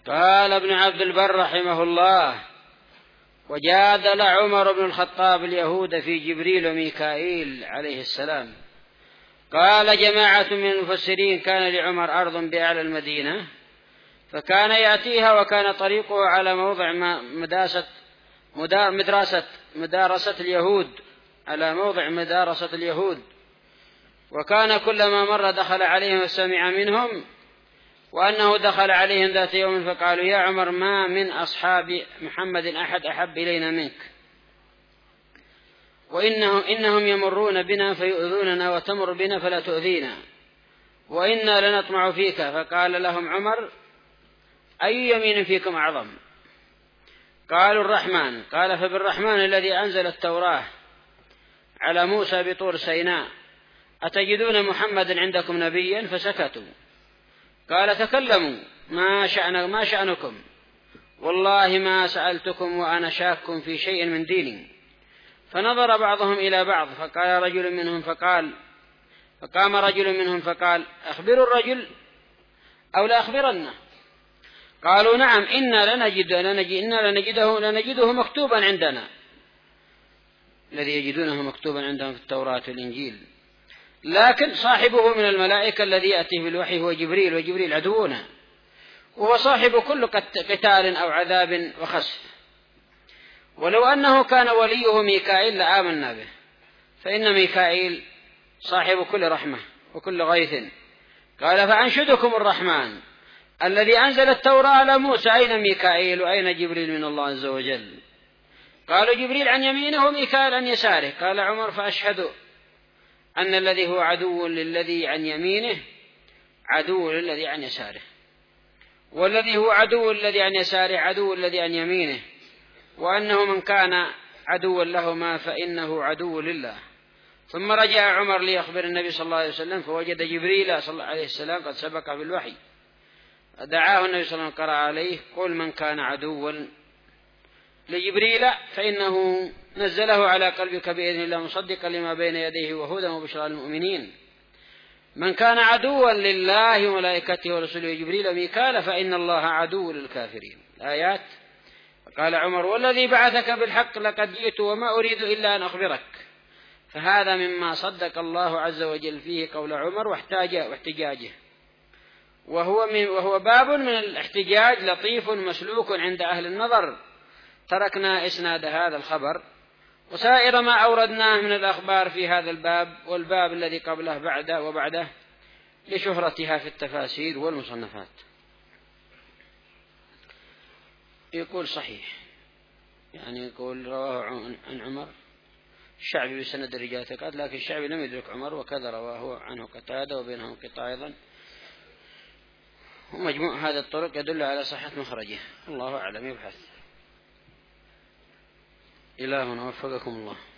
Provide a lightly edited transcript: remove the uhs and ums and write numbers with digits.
قال ابن عبد البر رحمه الله: وجادل عمر بن الخطاب اليهود في جبريل وميكائيل عليه السلام. قال جماعة من المفسرين: كان لعمر أرض بأعلى المدينة فكان يأتيها، وكان طريقه على موضع مدارسة اليهود، على موضع مدارسة اليهود، وكان كلما مر دخل عليهم وسمع منهم، وأنه دخل عليهم ذات يوم فقالوا: يا عمر، ما من أصحاب محمد أحد أحب إلينا منك، إنهم يمرون بنا فيؤذوننا، وتمر بنا فلا تؤذينا، وإنا لنطمع فيك. فقال لهم عمر: أي يمين فيكم أعظم؟ قالوا: الرحمن. قال: فبالرحمن الذي أنزل التوراة على موسى بطور سيناء أتجدون محمدا عندكم نبيا؟ فسكتوا. قال: تكلموا، ما شأنكم؟ والله ما سألتكم وأنا شاك في شيء من ديني. فنظر بعضهم إلى بعض، فقام رجل منهم فقال: أخبروا الرجل أو لا أخبرنه؟ قالوا: نعم، إنا لنجده مكتوبا عندنا، الذي يجدونه مكتوبا عندهم في التوراة والإنجيل، لكن صاحبه من الملائكة الذي يأتي بالوحي هو جبريل، وجبريل عدونا، وهو صاحب كل قتال أو عذاب وخسف. ولو أنه كان وليه ميكائيل لآمنا به، فإن ميكائيل صاحب كل رحمة وكل غيث. قال: فأنشدكم الرحمن الذي أنزل التوراة على موسى، أين ميكائيل وأين جبريل من الله عز وجل؟ قالوا: جبريل عن يمينه وميكائيل عن يساره. قال عمر: فأشهد أن الذي هو عدو للذي عن يمينه عدو للذي عن يساره، والذي هو عدو للذي عن يساره عدو للذي عن يمينه، وأنه من كان عدوا لهما فإنه عدو لله. ثم رجع عمر ليخبر النبي صلى الله عليه وسلم، فوجد جبريل صلى الله عليه السلام قد سبق بالوحي، دعاه النبي صلى الله عليه وسلم قرأ عليه: قل من كان عدوا لجبريل فإنه نزله على قلبك بإذن الله مصدقا لما بين يديه وهدى وبشرى للمؤمنين. من كان عدوا لله وملائكته ورسله جبريل وميكال فإن الله عدو للكافرين. الآيات. قال عمر: والذي بعثك بالحق لقد جئت وما أريد إلا أن أخبرك. فهذا مما صدق الله عز وجل فيه قول عمر واحتجاجه، وهو باب من الاحتجاج لطيف مسلوك عند أهل النظر. تركنا إسناد هذا الخبر وسائر ما أوردناه من الأخبار في هذا الباب والباب الذي قبله وبعده لشهرتها في التفاسير والمصنفات. يقول صحيح، يعني يقول رواه عن عمر الشعبي بسند الرجال ثقات، لكن الشعبي لم يدرك عمر، وكذا رواه عنه قتادة وبينهم انقطاع أيضا. ومجموع هذا الطرق يدل على صحة مخرجه. الله أعلم. يبحث. إلهنا وفقكم الله.